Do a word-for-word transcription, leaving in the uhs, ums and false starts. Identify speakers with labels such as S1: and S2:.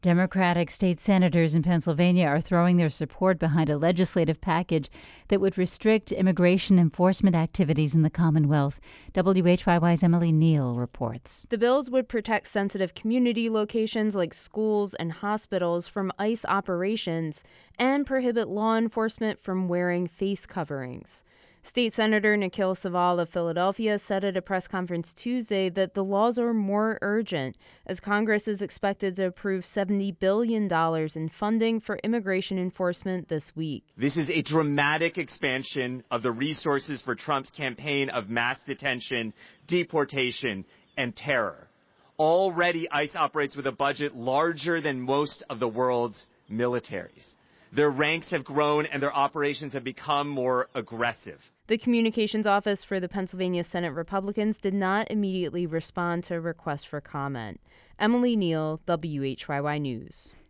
S1: Democratic state senators in Pennsylvania are throwing their support behind a legislative package that would restrict immigration enforcement activities in the Commonwealth. W H Y Y's Emily Neal reports.
S2: The bills would protect sensitive community locations like schools and hospitals from ICE operations and prohibit law enforcement from wearing face coverings. State Senator Nikhil Saval of Philadelphia said at a press conference Tuesday that the laws are more urgent as Congress is expected to approve seventy billion dollars in funding for immigration enforcement this week.
S3: This is a dramatic expansion of the resources for Trump's campaign of mass detention, deportation, and terror. Already, ICE operates with a budget larger than most of the world's militaries. Their ranks have grown and their operations have become more aggressive.
S2: The communications office for the Pennsylvania Senate Republicans did not immediately respond to a request for comment. Emily Neal, W H Y Y News.